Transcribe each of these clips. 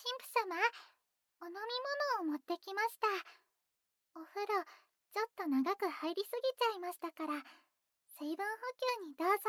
婦様、お飲み物を持ってきました。お風呂、ちょっと長く入りすぎちゃいましたから、水分補給にどうぞ。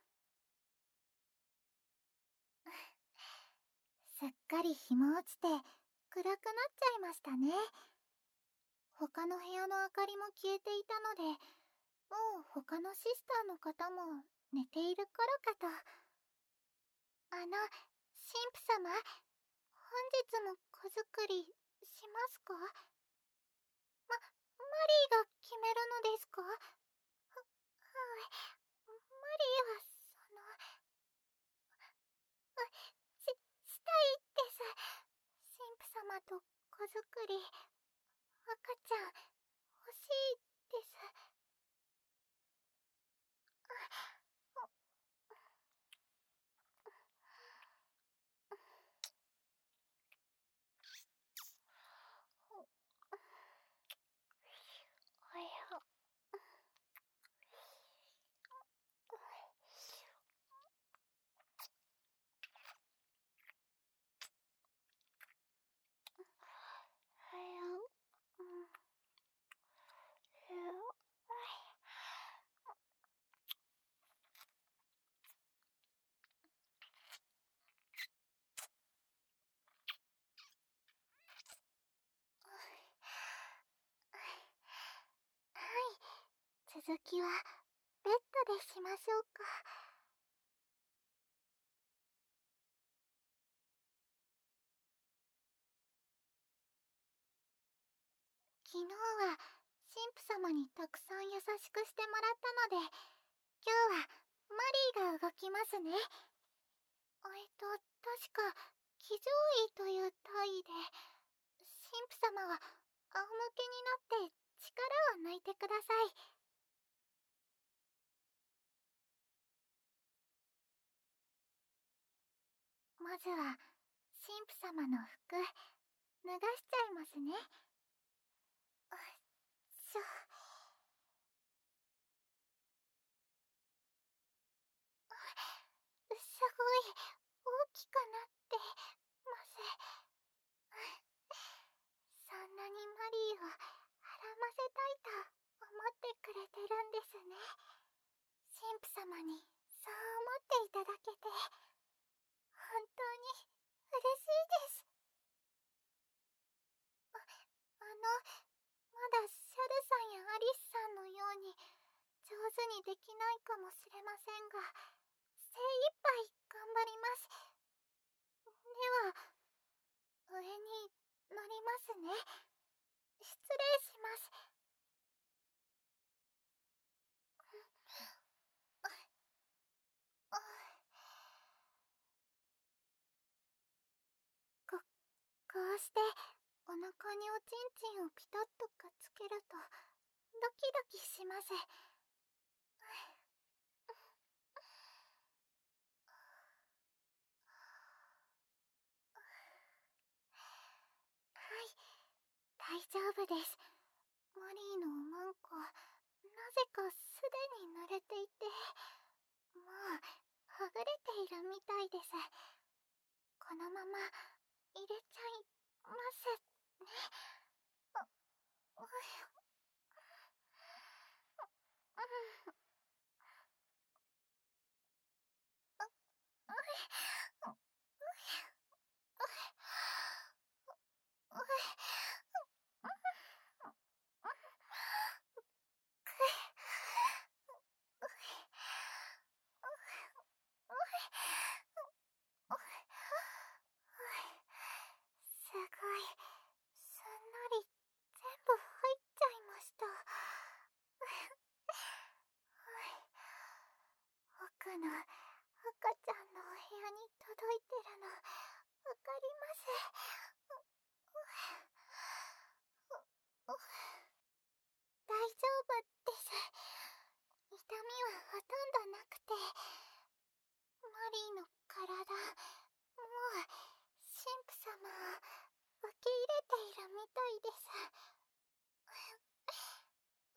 すっかり日も落ちて、暗くなっちゃいましたね。他の部屋の明かりも消えていたので、もう他のシスターの方も寝ている頃かと。神父様、本日も子作りしますか？マリーが決めるのですか？はい。マリーはしたいです。神父様と子作り、赤ちゃん、欲しいです。おや。続きはベッドでしましょうか。昨日は神父様にたくさん優しくしてもらったので、今日はマリーが動きますね。確か騎乗位という体位で、神父様は仰向けになって力を抜いてください。まずは神父様の服脱がしちゃいますね。すごい大きくなってます。そんなにマリーをはらませたいと思ってくれてるんですね。神父様にそう思っていただけて本当に嬉しいです。まだシャルさんやアリスさんのように上手にできないかもしれませんが、精一杯頑張ります。では、上に乗りますね。失礼します。こうしてお腹におちんちんをピタッとくっつけるとドキドキします。はい、大丈夫です。マリーのおまんこ、なぜかすでに濡れていて、もうほぐれているみたいです。このまま入れちゃいますね。すごい、すんなり全部入っちゃいました。奥の赤ちゃんのお部屋に届いてるのわかります。大丈夫です。痛みはほとんどなくて、マリーの体、もう神父様を受け入れているみたいです。はい、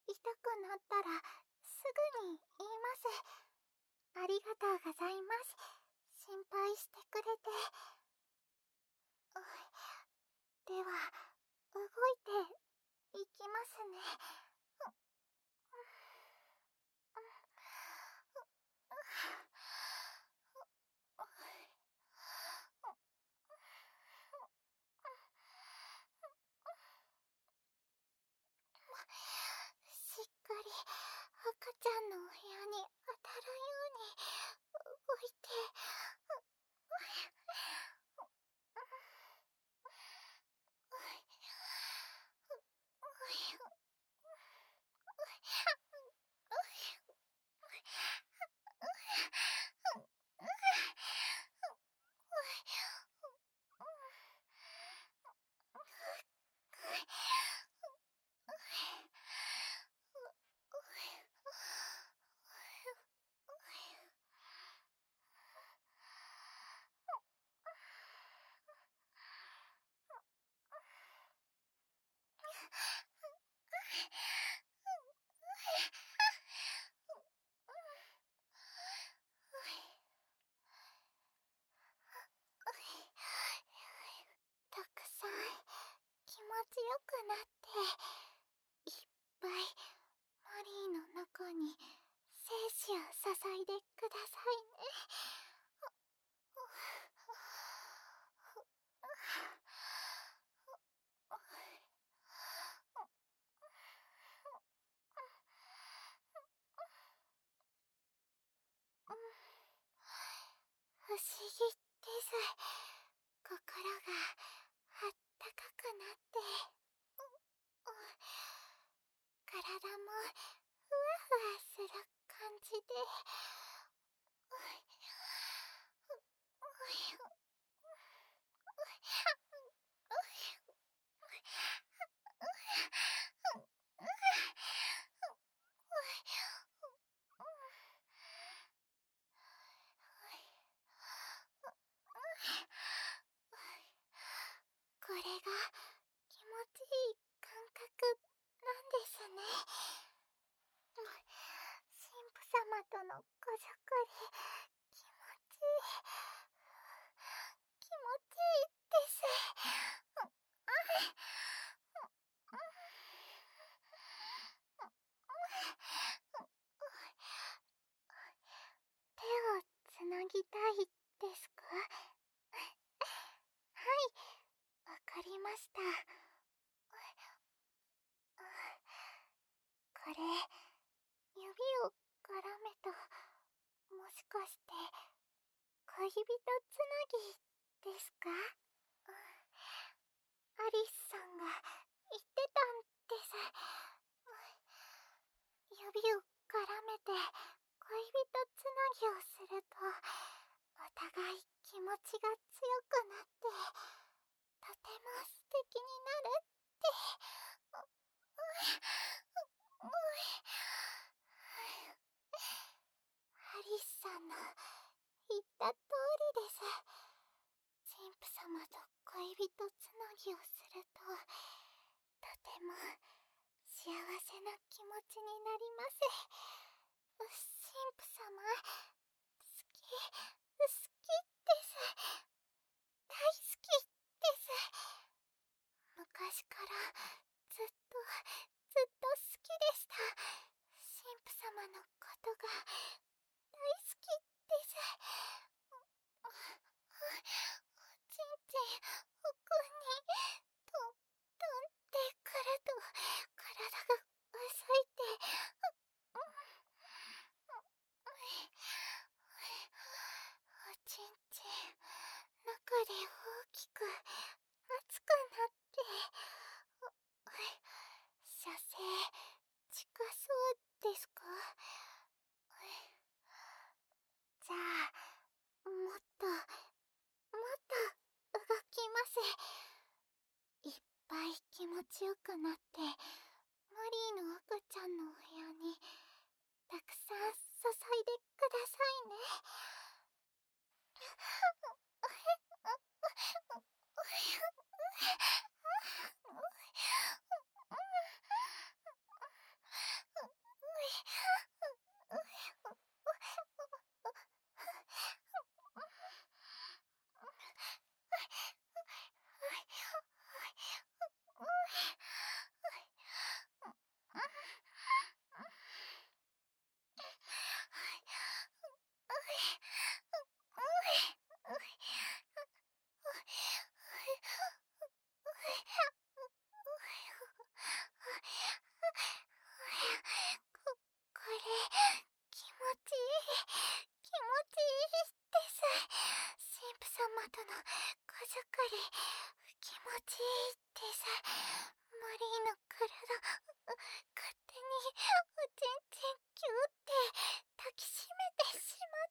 痛くなったらすぐに言います。ありがとうございます。心配してくれて。 くなって、いっぱいマリーの中に精子を注いでくださいね。不思議です。心があったかくなって、体もふわふわする感じで、これが気持ちいい感覚なんですね。神父様とのこじょかり、気持ちいい。気持ちいいです。手をつなぎたいですか？はい、わかりました。これ、指を絡めた、もしかして恋人つなぎですか？アリスさんが言ってたんです。指を絡めて恋人つなぎをすると、お互い気持ちが強くなって、とても素敵になるって。アリスさんの言った通りです。神父様と恋人つなぎをすると、とても幸せな気持ちになります。神父様、好きです。大好きです。昔からずっと好きでした。神父様のことが大好きです。おちんちん、おくに、飛んでくると、体が遅いて、おちんちん、中で大きく、熱くなって、射精、近そうですか？じゃあ、もっと動きます。いっぱい気持ちよくなって、マリーの赤ちゃんのお部屋にたくさん注いでくださいね。これ、気持ちいいです。神父様とのこじょかり、気持ちいいです。マリーの体、勝手におちんちんキューって抱きしめてしまって。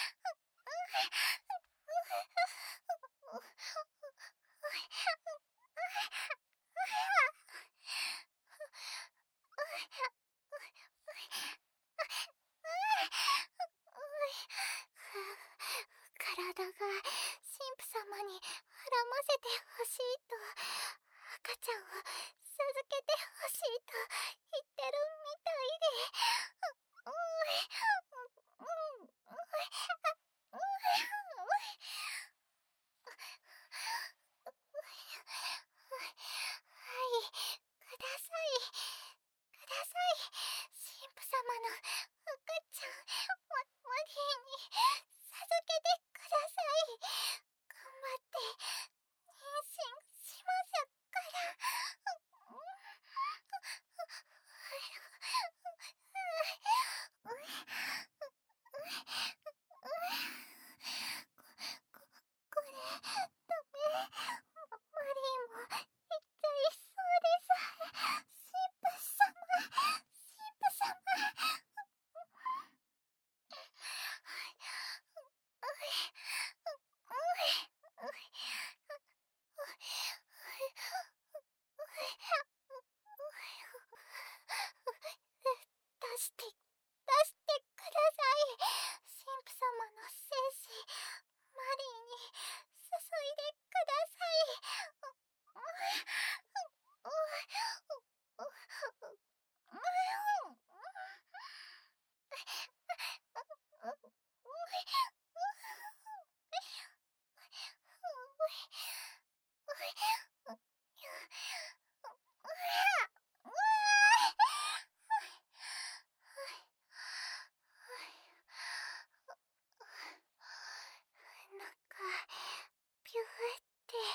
体が神父様に絡ませてほしいと、赤ちゃんを授けてほしいと言ってるみたいで。は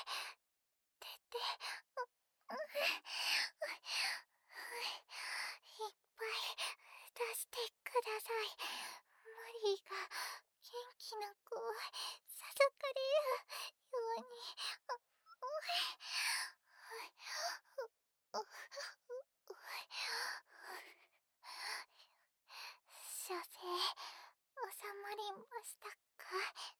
出て、いっぱい出してください。マリーが元気な子を授かれるように。射精収まりましたか？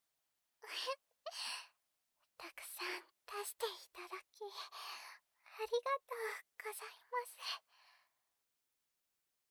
たくさん出していただきありがとうございます。